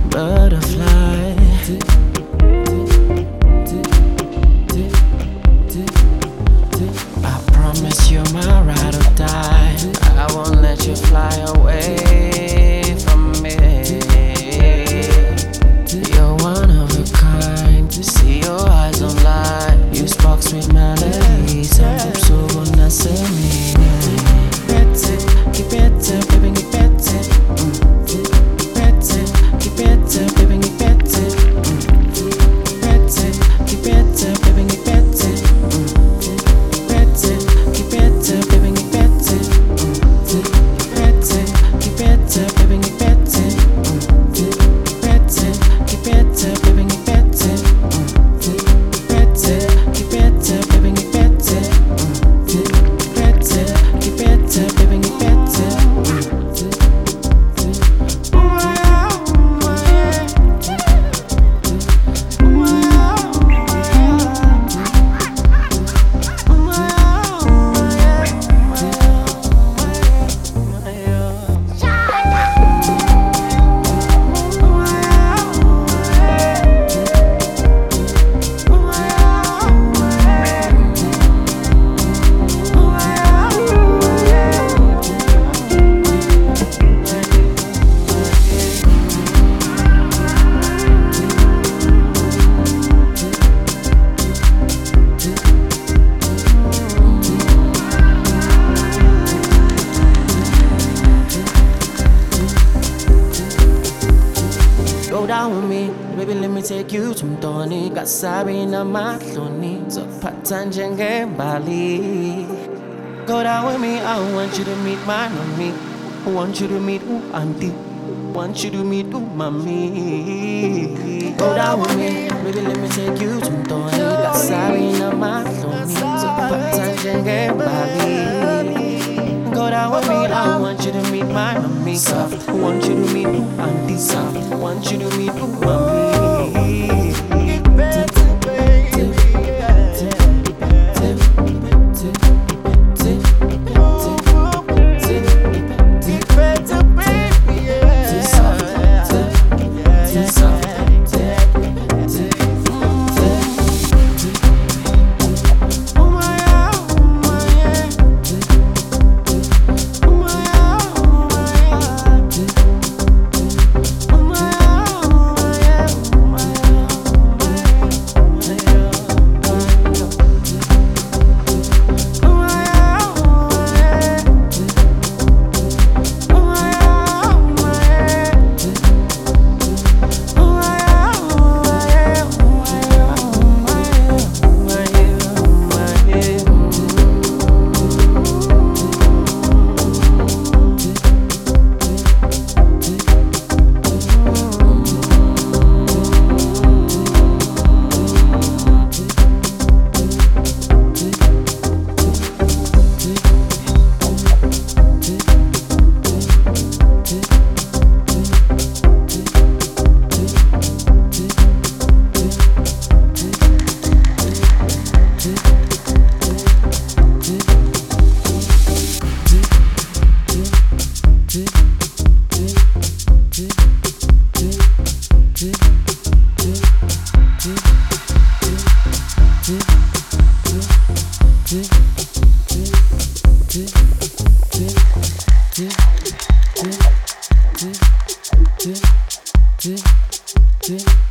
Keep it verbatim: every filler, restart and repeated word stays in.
butterfly. I promise you're my ride or die. I won't let you fly away from me. You're one of a kind. See your eyes don't lie. You spark sweet melodies. I'm so gonna say me. Better, keep better, baby, keep better. Better, keep better, baby, keep better. Better, keep better, baby, keep better. Better, keep better, baby, keep better. Better, keep better, baby, keep better. Better, keep better, baby, keep better. Better, keep better, baby, keep better. Better, keep better, baby, keep better. Go down with me, baby, let me take you to Mtoni. Kasabi na matloni, so patanjenge Bali. Go down with me, I want you to meet my mommy. I want you to meet ooh auntie. Want you to meet ooh mommy. Go down with me, baby, let me take you to Mtoni. Kasabi na matloni, so patanjenge Bali. Go down with me, I want you to meet my mommy. Soft, I want you to meet ooh auntie. Soft, I want you to meet ooh mommy. Yeah.